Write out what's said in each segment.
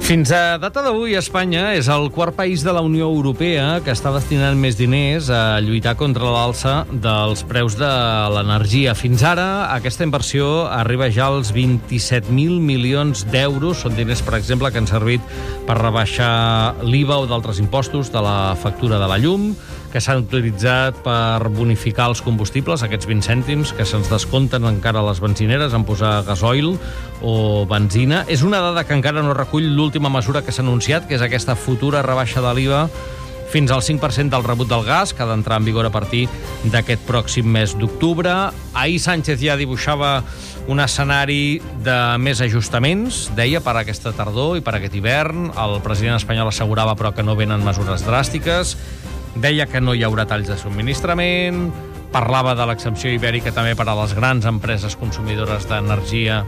Fins a data d'avui, Espanya és el quart país de la Unió Europea que està destinant més diners a lluitar contra l'alça dels preus de l'energia. Fins ara, aquesta inversió arriba ja als 27.000 milions d'euros. Són diners, per exemple, que han servit per rebaixar l'IVA o d'altres impostos de la factura de la llum, que s'han utilitzat per bonificar els combustibles, aquests 20 cèntims que se'ns descompten encara a les benzineres en posar gasoil o benzina. És una dada que encara no recull l'última mesura que s'ha anunciat, que és aquesta futura rebaixa de l'IVA fins al 5% del rebut del gas, que ha d'entrar en vigor a partir d'aquest pròxim mes d'octubre. Ahir Sánchez ja dibuixava un escenari de més ajustaments, deia, per a aquesta tardor i per a aquest hivern. El president espanyol assegurava, però, que no venen mesures dràstiques. Deia que no hi haurà talls de subministrament, parlava de l'exempció ibèrica també per a les grans empreses consumidores d'energia.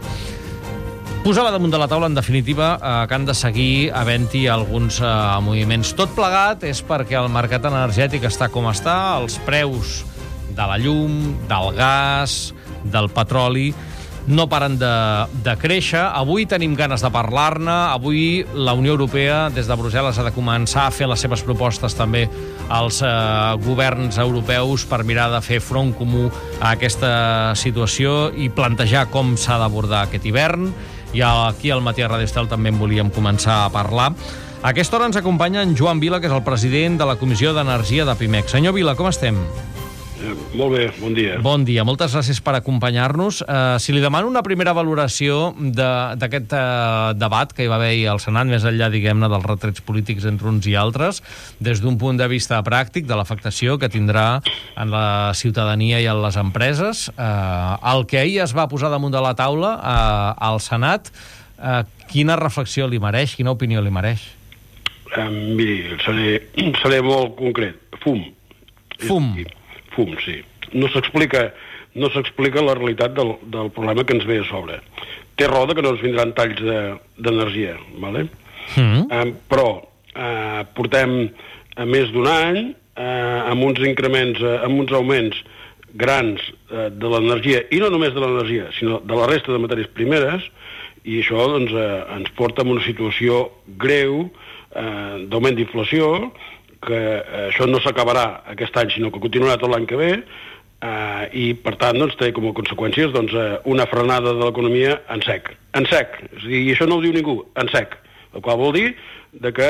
Posava damunt de la taula, en definitiva, que han de seguir havent-hi alguns moviments. Tot plegat és perquè el mercat energètic està com està, els preus de la llum, del gas, del petroli, no paren de créixer. Avui tenim ganes de parlar-ne. Avui la Unió Europea, des de Brussel·les, ha de començar a fer les seves propostes també als governs europeus per mirar de fer front comú a aquesta situació i plantejar com s'ha d'abordar aquest hivern. I aquí al Matí a Radio Estel també en volíem començar a parlar. A aquesta hora ens acompanya en Joan Vila, que és el president de la Comissió d'Energia de Pimec. Senyor Vila, com estem? Molt bé, bon dia. Bon dia, moltes gràcies per acompanyar-nos. Si li demano una primera valoració d'aquest debat que hi va haver al Senat, més enllà, diguem-ne, dels retrets polítics entre uns i altres, des d'un punt de vista pràctic de l'afectació que tindrà en la ciutadania i en les empreses, el que ahir es va posar damunt de la taula al Senat, quina reflexió li mereix, quina opinió li mereix? Miri, seré molt concret. Fum. Fum, sí. No s'explica la realitat del problema que ens ve a sobre. Té raó que no ens vindran talls d'energia, ¿vale? Però portem més d'un any amb uns increments, amb uns augments grans de l'energia, i no només de l'energia, sinó de la resta de matèries primeres, i això doncs, ens porta a una situació greu d'augment d'inflació, que això no s'acabarà aquest any, sinó que continuarà tot l'any que ve, i, per tant, doncs, té com a conseqüències una frenada de l'economia en sec. En sec. És a dir, i això no ho diu ningú, en sec. El qual vol dir que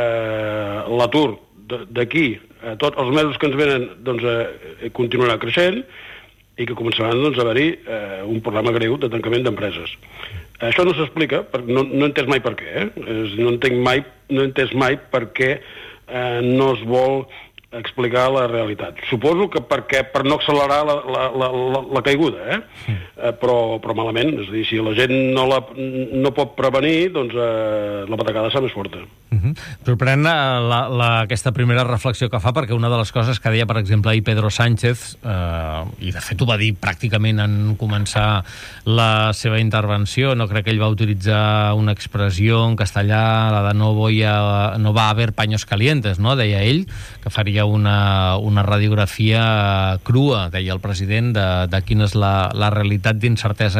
l'atur d'aquí a tots els mesos que ens venen continuarà creixent i que començaran a haver-hi un problema greu de tancament d'empreses. Això no s'explica, no he entès mai per què, no he entès mai per què no es vol explicar la realitat. Suposo que per no accelerar la caiguda, però malament. És a dir, si la gent no pot prevenir, doncs la patacada serà més forta. Sorprèn aquesta primera reflexió que fa, perquè una de les coses que deia, per exemple, ahir Pedro Sánchez, i de fet ho va dir pràcticament en començar la seva intervenció, no crec que ell va utilitzar una expressió en castellà, la de no va haver paños calientes, no? Deia ell, que faria una radiografia crua, deia el president, de quina és la realitat d'incertesa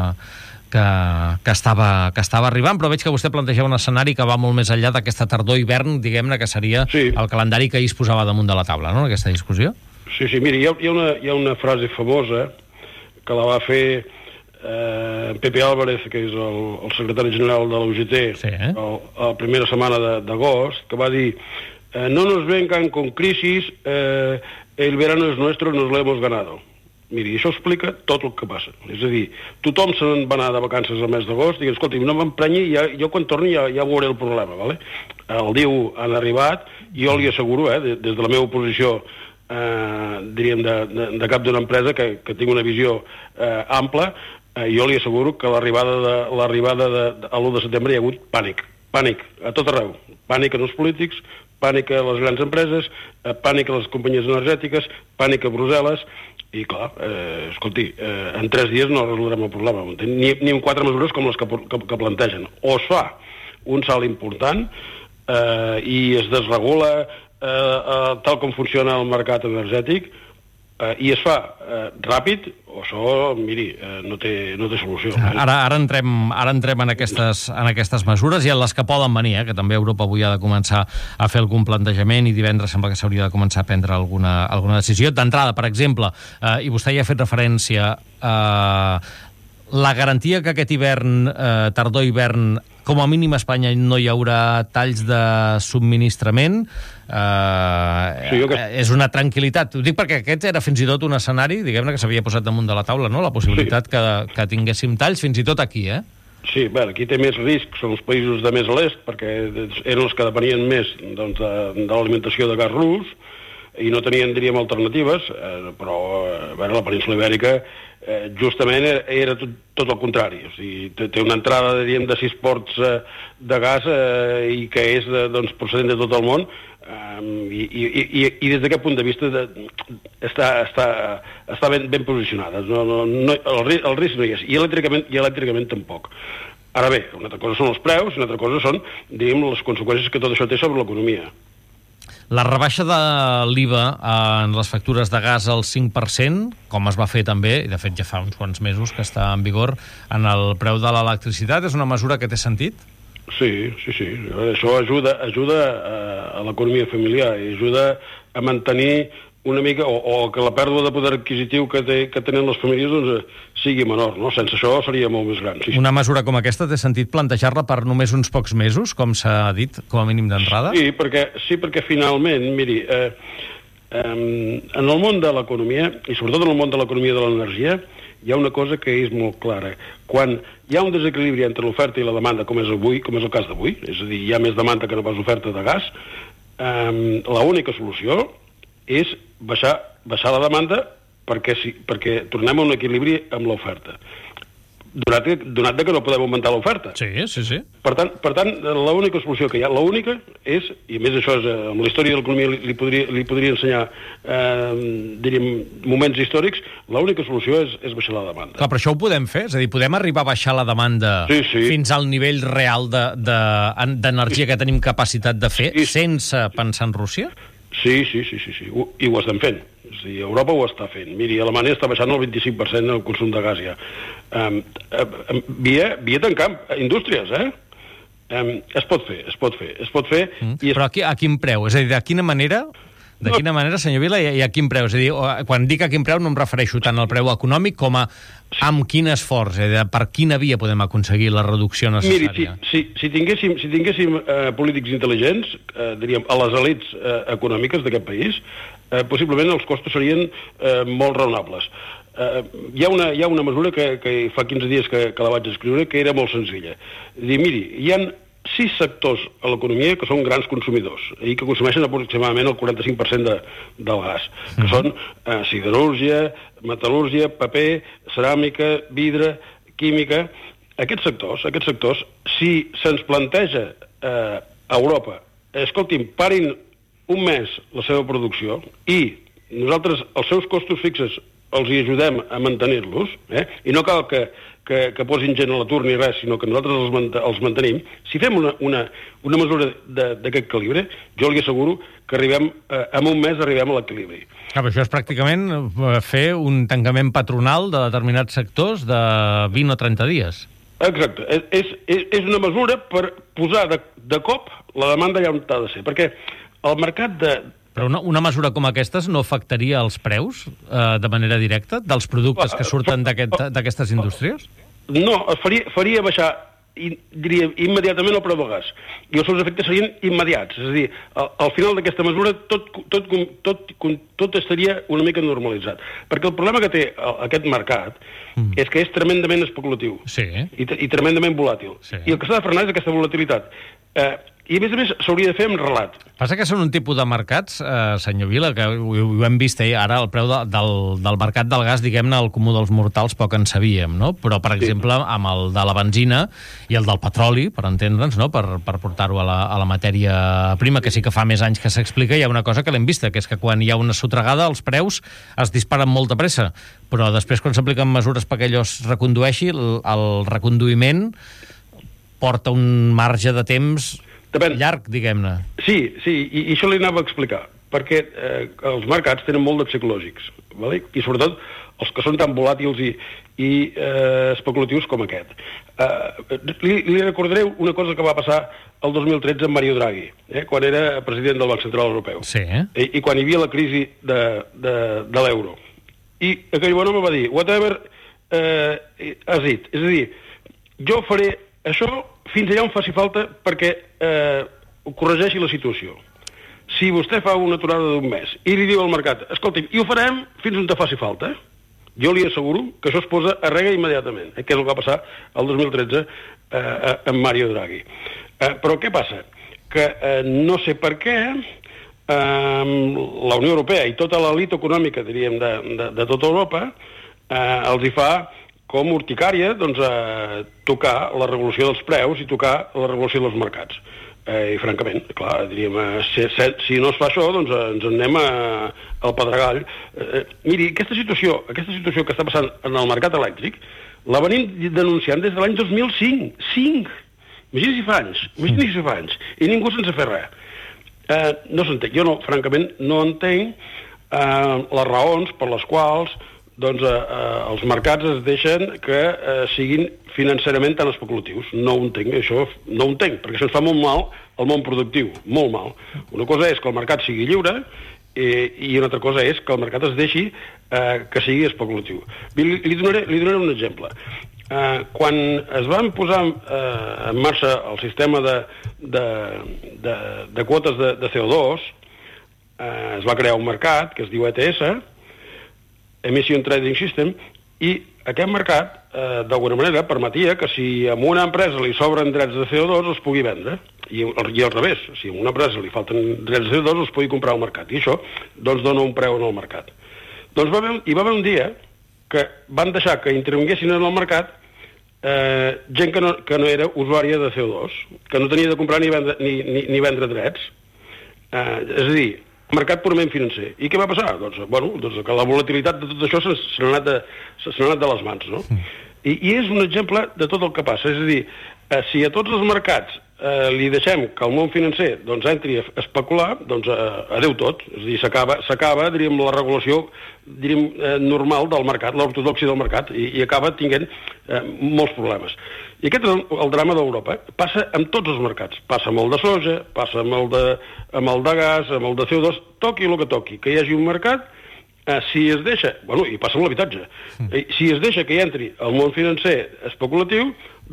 que estava arribant, però veig que vostè planteja un escenari que va molt més enllà d'aquesta tardor-hivern, diguem-ne, que seria el calendari que ahir es posava damunt de la taula, no?, aquesta discussió. Sí, miri, hi ha una frase famosa que la va fer Pepe Álvarez, que és el secretari general de la UGT, la primera setmana d'agost, que va dir: no nos vengan con crisis, el verano es nuestro, nos lo hemos ganado. Miri, això explica tot el que passa. És a dir, tothom se'n va anar de vacances al mes d'agost i, escolti, no m'emprenyi, jo quan torni ja veuré el problema, ¿vale? El diu han arribat, i jo li asseguro, des de la meva posició, diríem, de cap d'una empresa que tingui una visió ampla, jo li asseguro que l'arribada de l'1 de setembre hi ha hagut pànic a tot arreu. Pànic en els polítics, pànic a les grans empreses, pànic a les companyies energètiques, pànic a Brussel·les, i clar, escolti, en 3 dies no resoldrem el problema, ni amb 4 mesures com les que plantegen. O es fa un salt important i es desregula tal com funciona el mercat energètic, i es fa ràpid, això, miri, no té solució. Ara entrem en aquestes mesures i en les que poden venir, que també Europa avui ha de començar a fer algun plantejament i divendres sembla que s'hauria de començar a prendre alguna decisió. D'entrada, per exemple, i vostè ja ha fet referència la garantia que aquest hivern, tardor-hivern, com a mínim a Espanya no hi haurà talls de subministrament, és una tranquil·litat. Ho dic perquè aquest era fins i tot un escenari, diguem-ne, que s'havia posat damunt de la taula, no? La possibilitat que tinguéssim talls, fins i tot aquí, Sí, bé, aquí té més risc, són els països de més a l'est, perquè eren els que depenien més de l'alimentació de gas rus, i no tenien, diríem, alternatives, però la península Ibèrica justament era tot el contrari. O sigui, té una entrada, diríem, de 6 ports de gas i que és procedent de tot el món, i des d'aquest punt de vista està ben posicionada. El risc no hi és, i elèctricament tampoc. Ara bé, una altra cosa són els preus i una altra cosa són, diríem, les conseqüències que tot això té sobre l'economia. La rebaixa de l'IVA en les factures de gas al 5%, com es va fer també, i de fet ja fa uns quants mesos que està en vigor, en el preu de l'electricitat, és una mesura que té sentit? Sí. Això ajuda a l'economia familiar i ajuda a mantenir una mica, o que la pèrdua de poder adquisitiu que tenen les famílies sigui menor, no? Sense això seria molt més gran. Sí. Una mesura com aquesta té sentit plantejar-la per només uns pocs mesos, com s'ha dit, com a mínim d'entrada? Sí, perquè finalment, miri, en el món de l'economia, i sobretot en el món de l'economia de l'energia, hi ha una cosa que és molt clara. Quan hi ha un desequilibri entre l'oferta i la demanda, com és el cas d'avui, és a dir, hi ha més demanda que no pas oferta de gas, l'única solució és baixar la demanda perquè tornem a un equilibri amb l'oferta. Donat que no podem augmentar l'oferta. Sí. Per tant, l'única solució que hi ha, l'única és, i a més això és, amb la història de l'economia li podria ensenyar, diríem, moments històrics, l'única solució és baixar la demanda. Clar, però això ho podem fer? És a dir, podem arribar a baixar la demanda fins al nivell real d'energia que tenim capacitat de fer sense pensar en Rússia? Sí, i ho estem fent. És a dir, Europa ho està fent. Miri, Alemanya està baixant el 25% el consum de gas ja. Via tancant indústries, Es pot fer. Però a quin preu? És a dir, de quina manera, senyor Vila, i a quin preu? És a dir, quan dic a quin preu no em refereixo tant al preu econòmic com a amb quin esforç, per quina via podem aconseguir la reducció necessària? Miri, si tinguéssim polítics intel·ligents, diríem, a les elits econòmiques d'aquest país, possiblement els costos serien molt raonables. Hi ha una mesura que fa 15 dies que la vaig escriure, que era molt senzilla. Dir, miri, hi ha 6 sectors a l'economia que són grans consumidors i que consumeixen aproximadament el 45% del gas, que són siderúrgia, metal·lúrgia, paper, ceràmica, vidre, química. Aquests sectors, si se'ns planteja a Europa, escolti'm, parin un mes la seva producció i nosaltres els seus costos fixes els hi ajudem a mantenir-los, i no cal que posin gent a l'atur ni res, sinó que nosaltres els mantenim. Si fem una mesura d'aquest calibre, jo li asseguro que en un mes arribem a l'equilibri. Això és pràcticament fer un tancament patronal de determinats sectors de 20 o 30 dies. Exacte. És una mesura per posar de cop la demanda allà on ha de ser, perquè el mercat Però una mesura com aquesta no afectaria els preus de manera directa dels productes que surten d'aquestes indústries? No, faria baixar, diria, immediatament el preu del gas. I els seus efectes serien immediats. És a dir, al final d'aquesta mesura tot estaria una mica normalitzat. Perquè el problema que té aquest mercat és que és tremendament especulatiu i tremendament volàtil. I el que s'ha de frenar és aquesta volatilitat. I, a més, s'hauria de fer amb relat. Passa que són un tipus de mercats, senyor Vila, que ho hem vist ara, el preu del mercat del gas, diguem-ne, el comú dels mortals poc en sabíem, no? Però, per exemple, amb el de la benzina i el del petroli, per entendre'ns, no? Per portar-ho a la matèria prima, que sí que fa més anys que s'explica, hi ha una cosa que l'hem vista, que és que quan hi ha una sotregada els preus es disparen molt de pressa, però després quan s'apliquen mesures perquè allò es recondueixi, el reconduïment porta un marge de temps llarg, diguem-ne. Sí, i això li anava a explicar, perquè els mercats tenen molt de psicològics. vale? I sobretot els que són tan volàtils i especulatius com aquest. Li recordaré una cosa que va passar el 2013 amb Mario Draghi, quan era president del Banc Central Europeu. Sí. I quan hi havia la crisi de l'euro. I aquell bon home va dir, whatever has it. És a dir, jo faré això fins allà on faci falta perquè corregeixi la situació. Si vostè fa una aturada d'un mes i li diu al mercat, escolti'm, i ho farem fins on te faci falta, jo li asseguro que això es posa a rega immediatament, que és el que va passar el 2013 amb Mario Draghi. Però què passa? Que no sé per què la Unió Europea i tota l'elit econòmica, diríem, de tota Europa, els hi fa com urticària tocar la regulació dels preus i tocar la regulació dels mercats. I francament, clar, diríem, si no es fa això, doncs ens en anem al pedregall. Miri, aquesta situació que està passant en el mercat elèctric la venim denunciant des de l'any 2005. 5! Imagini si fa anys. I ningú sense fer res. No s'entén. Jo, francament, no entenc les raons per les quals els mercats es deixen que siguin financerament tan especulatius. No ho entenc, això no ho entenc, perquè això ens fa molt mal al món productiu, molt mal. Una cosa és que el mercat sigui lliure i una altra cosa és que el mercat es deixi que sigui especulatiu. Li donaré un exemple. Quan es van posar en marxa el sistema de quotes de CO2, es va crear un mercat que es diu ETS, Emission Trading System, i aquest mercat, d'alguna manera, permetia que si a una empresa li sobren drets de CO2 els pugui vendre, i al revés, si a una empresa li falten drets de CO2 els pugui comprar al mercat, i això dona un preu en el mercat. Doncs hi va haver un dia que van deixar que intervinguessin en el mercat gent que no era usuària de CO2, que no tenia de comprar ni vendre drets. És a dir, mercat purament financer. I què va passar? Doncs que la volatilitat de tot això se n'ha anat de les mans, no? I és un exemple de tot el que passa. És a dir, si a tots els mercats li deixem que el món financer entri a especular, adeu tot. És a dir, s'acaba, diríem, la regulació normal del mercat, l'ortodòxia del mercat, i acaba tinguent molts problemes. I aquest és el drama d'Europa. Passa amb tots els mercats. Passa amb el de soja, passa amb el de gas, amb el de CO2, toqui el que toqui. Que hi hagi un mercat, si es deixa... i passa amb l'habitatge. Si es deixa que hi entri el món financer especulatiu,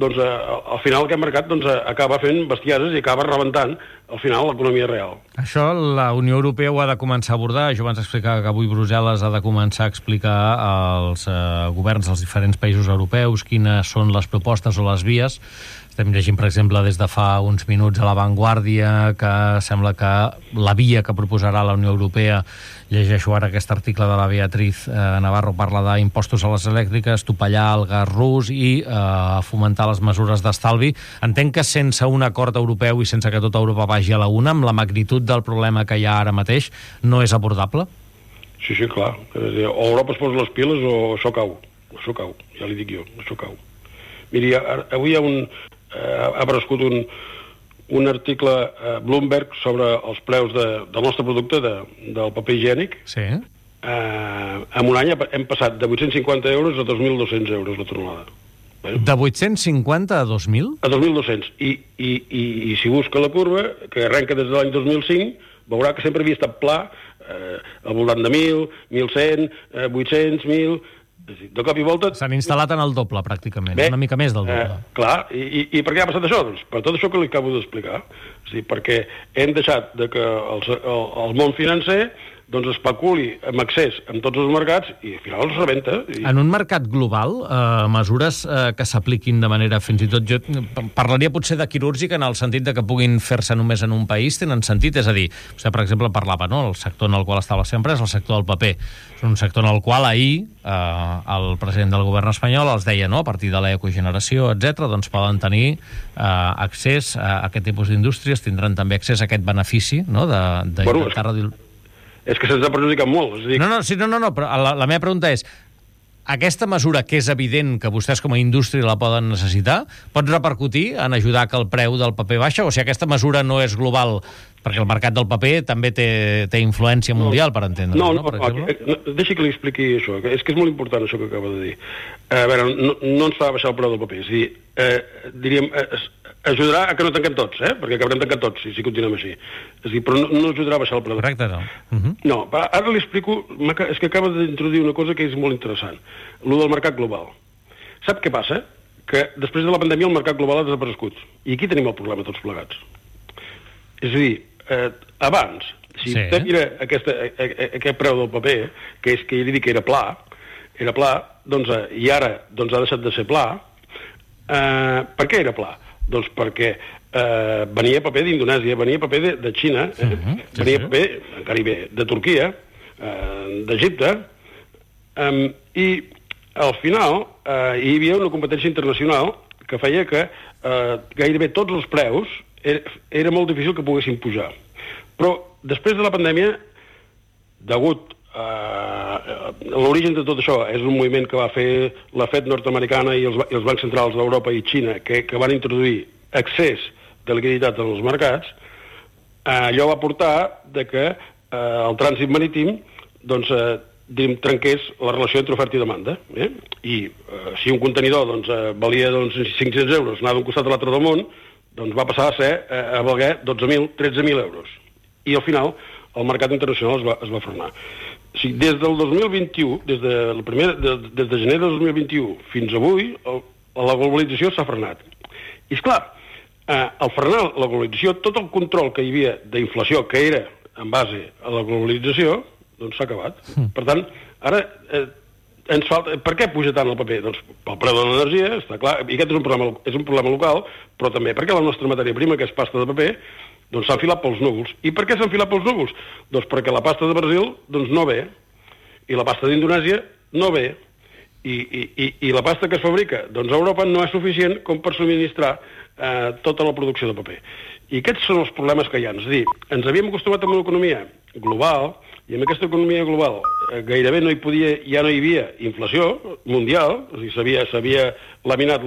al final aquest mercat acaba fent bestiases i acaba rebentant, al final, l'economia real. Això la Unió Europea ho ha de començar a abordar. Jo abans explicava que avui Brussel·les ha de començar a explicar als governs dels diferents països europeus quines són les propostes o les vies. Estem llegint, per exemple, des de fa uns minuts a La Vanguardia, que sembla que la via que proposarà la Unió Europea, llegeixo ara aquest article de la Beatriz Navarro, parla d'impostos a les elèctriques, topallar el gas rus i fomentar les mesures d'estalvi. Entenc que sense un acord europeu i sense que tota Europa vagi a la una, amb la magnitud del problema que hi ha ara mateix, no és abordable? Sí, clar. O Europa es posa les piles o això cau. Això cau, ja li dic jo, això cau. Miri, avui ha aparegut un article a Bloomberg sobre els preus del nostre producte, del paper higiènic. Sí. En un any hem passat de 850 euros a 2.200 euros la tonelada. De 850 a 2.000? A 2.200. I si busca la curva, que arrenca des de l'any 2005, veurà que sempre havia estat pla, al voltant de 1.000, 1.100, 800, 1.000... De cop i volta... S'han instal·lat en el doble, pràcticament. Una mica més del doble. Clar, i per què ha passat això? Doncs per tot això que li acabo d'explicar. És a dir, perquè hem deixat que el món financer especuli amb accés en tots els mercats i al final els rebenta. En un mercat global, mesures que s'apliquin de manera, fins i tot, jo parlaria potser de quirúrgica en el sentit de que puguin fer-se només en un país, tenen sentit? És a dir, vostè, per exemple, parlava, no?, el sector en el qual estava sempre és el sector del paper. És un sector en el qual ahir el president del govern espanyol els deia, no?, a partir de l'ecogeneració, etc., doncs poden tenir accés a aquest tipus d'indústries, tindran també accés a aquest benefici, no?, d'intentar reduir... És que se'ns ha perjudicat molt. No, però la meva pregunta és, aquesta mesura, que és evident que vostès com a indústria la poden necessitar, pot repercutir en ajudar que el preu del paper baixa? O sigui, aquesta mesura no és global, perquè el mercat del paper també té influència mundial, per entendre. Deixi que li expliqui això, és que és molt important això que acaba de dir. A veure, no ens fa baixar el preu del paper, és a dir, diríem, ajudarà a que no tanquem tots, perquè acabarem tancant tots si continuem així. És a dir, però no ajudarà a baixar el preu. Correcte, no. No, ara li explico, és que acaba d'introduir una cosa que és molt interessant, lo del mercat global. Sap què passa? Que després de la pandèmia el mercat global ha desaparegut. I aquí tenim el problema tots plegats. És a dir, abans, si vostè mira aquest preu del paper, que és que jo li dic que era pla, doncs, i ara doncs, ha deixat de ser pla. Per què era pla? Doncs perquè venia paper d'Indonèsia, venia paper de Xina, venia paper, encara hi ve, de Turquia, d'Egipte, i al final hi havia una competència internacional que feia que gairebé tots els preus era molt difícil que poguessin pujar. Però després de la pandèmia, degut l'origen de tot això és un moviment que va fer la Fed nord-americana i els bancs centrals d'Europa i Xina que van introduir excés de liquiditat en els mercats. Allò va portar que el trànsit marítim doncs, trenqués la relació entre oferta i demanda. I si un contenidor valia 500 euros, anar d'un costat a l'altre del món, doncs va passar a valer 12.000, 13.000 euros. I al final el mercat internacional es va frenar. O sigui, des del 2021, des de gener del 2021 fins avui, la globalització s'ha frenat. I esclar, al frenar la globalització, tot el control que hi havia d'inflació, que era en base a la globalització, doncs s'ha acabat. Per tant, ara ens falta... Per què puja tant el paper? Doncs pel preu de l'energia, està clar, i aquest és un problema local, però també perquè la nostra matèria prima, que és pasta de paper, doncs s'ha enfilat pels núvols. I per què s'ha enfilat pels núvols? Doncs perquè la pasta de Brasil doncs no ve, i la pasta d'Indonèsia no ve, i la pasta que es fabrica doncs a Europa no és suficient com per subministrar tota la producció de paper. I aquests són els problemes que hi ha. És a dir, ens havíem acostumat a una economia global, i en aquesta economia global gairebé ja no hi havia inflació mundial, és a dir, s'havia laminat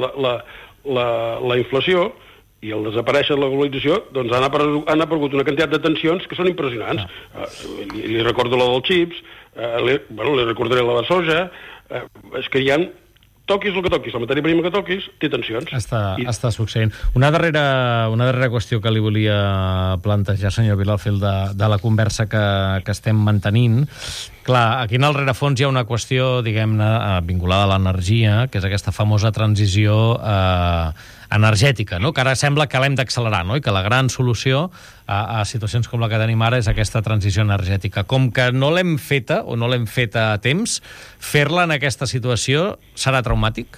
la inflació, i al desaparèixer la globalització doncs han aparegut una quantitat de tensions que són impressionants. Li recordo la dels xips, li recordaré la de soja, és que hi ha... Toquis el que toquis, la matèria prima que toquis, té tensions. Està succeint. Una darrera qüestió que li volia plantejar, senyor Vilalfil, de la conversa que estem mantenint. Clar, aquí en el rerefons hi ha una qüestió, diguem-ne, vinculada a l'energia, que és aquesta famosa transició energètica, no? Que ara sembla que l'hem d'accelerar, no? I que la gran solució a situacions com la que tenim ara és aquesta transició energètica. Com que no l'hem feta, o no l'hem feta a temps, fer-la en aquesta situació serà traumàtic?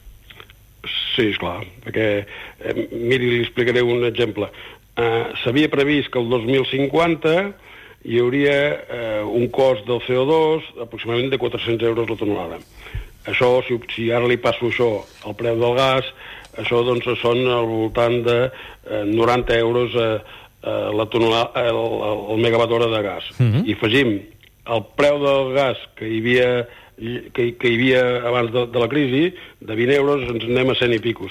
Sí, esclar, perquè, miri, li explicaré un exemple. S'havia previst que el 2050 hi hauria un cost del CO2 aproximadament de 400 euros la tonelada. Això, si ara li passo això al preu del gas, això doncs són al voltant de 90 euros el megawatt hora de gas. I afegim el preu del gas que hi havia abans de la crisi, de 20 euros, ens anem a 100 i pico,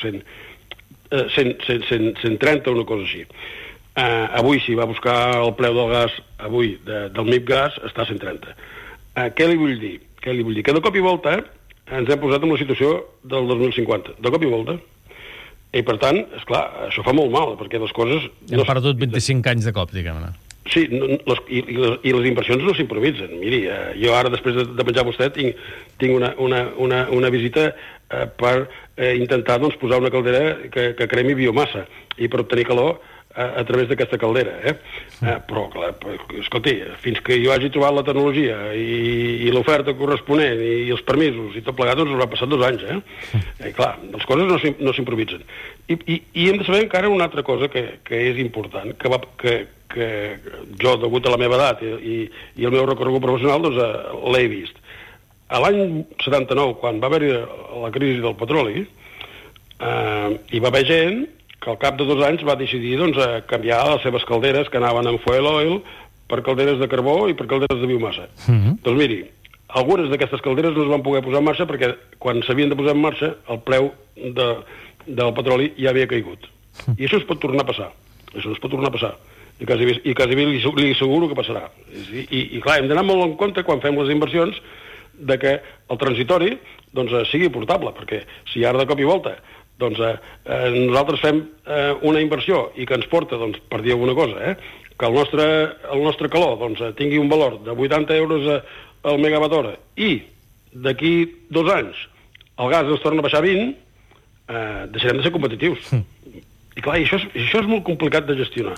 130, una cosa així. Avui, si va buscar el preu del gas avui, del MIB gas, està a 130. Què li vull dir? Que de cop i volta ens hem posat en la situació del 2050. De cop i volta. I, per tant, esclar, això fa molt mal, perquè les coses... Hem perdut 25 anys de cop, diguem-ne. Sí, i les inversions no s'improvisen. Miri, jo ara, després de menjar vostè, tinc una visita per intentar posar una caldera que cremi biomassa i per obtenir calor a través d'aquesta caldera. Però, clar, escolti, fins que jo hagi trobat la tecnologia i l'oferta corresponent i els permisos i tot plegat, doncs haurà passat 2 anys. I, clar, les coses no s'improvisen. I hem de saber encara una altra cosa que és important, que jo, degut a la meva edat i el meu recorregut professional, doncs l'he vist. A l'any 79, quan va haver-hi la crisi del petroli, hi va haver gent que al cap de 2 anys va decidir canviar les seves calderes que anaven amb fuel oil per calderes de carbó i per calderes de biomassa. Doncs miri, algunes d'aquestes calderes no es van poder posar en marxa perquè quan s'havien de posar en marxa el preu del petroli ja havia caigut. I això es pot tornar a passar. Això es pot tornar a passar. I quasi bé li asseguro que passarà. I clar, hem d'anar molt en compte quan fem les inversions de que el transitori sigui portable, perquè si ara de cop i volta nosaltres fem una inversió i que ens porta, per dir alguna cosa, que el nostre calor tingui un valor de 80 euros al megawatt hora i d'aquí 2 anys el gas ens torna a baixar 20, deixarem de ser competitius. I clar, això és molt complicat de gestionar.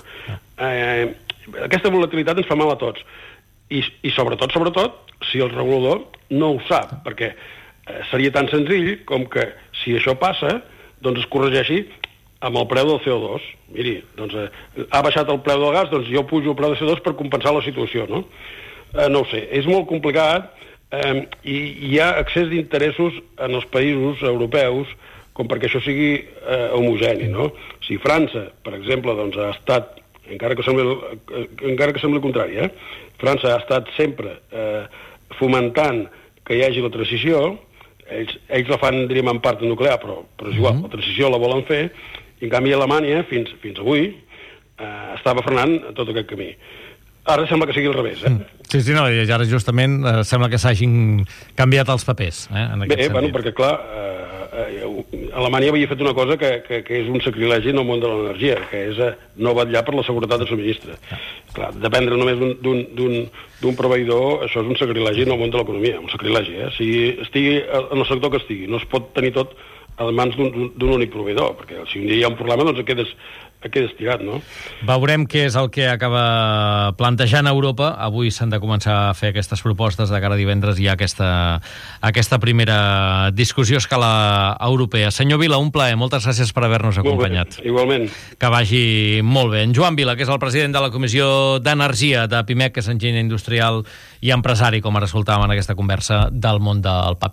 Aquesta volatilitat ens fa mal a tots. I sobretot, si el regulador no ho sap, perquè seria tan senzill com que si això passa, es corregeixi amb el preu del CO2. Miri, ha baixat el preu del gas, jo pujo el preu del CO2 per compensar la situació, no? No ho sé, és molt complicat i hi ha excés d'interessos en els països europeus com perquè això sigui homogeni, no? Si França, per exemple, ha estat, encara que sembli el contrari, França ha estat sempre fomentant que hi hagi la transició, ells la fan, diríem, en part nuclear, però és igual, la transició la volen fer, i en canvi Alemanya, fins avui, estava frenant tot aquest camí. Ara sembla que sigui al revés, Sí, no, i ara justament sembla que s'hagin canviat els papers, en aquest sentit. Bé, perquè clar, Alemanya havia fet una cosa que és un sacrilegi en el món de l'energia, que és no vetllar per la seguretat de subministre. Clar, dependre només d'un proveïdor, això és un sacrilegi en el món de l'economia, un sacrilegi, Si estigui en el sector que estigui, no es pot tenir tot a mans d'un únic proveïdor, perquè si un dia hi ha un problema, quedes tirat, no? Veurem què és el que acaba plantejant Europa. Avui s'han de començar a fer aquestes propostes de cara a divendres i hi ha aquesta primera discussió a escala europea. Senyor Vila, un plaer. Moltes gràcies per haver-nos acompanyat. Igualment. Que vagi molt bé. En Joan Vila, que és el president de la Comissió d'Energia de PIMEC, que és enginyer industrial i empresari, com ara escoltàvem en aquesta conversa del món del paper.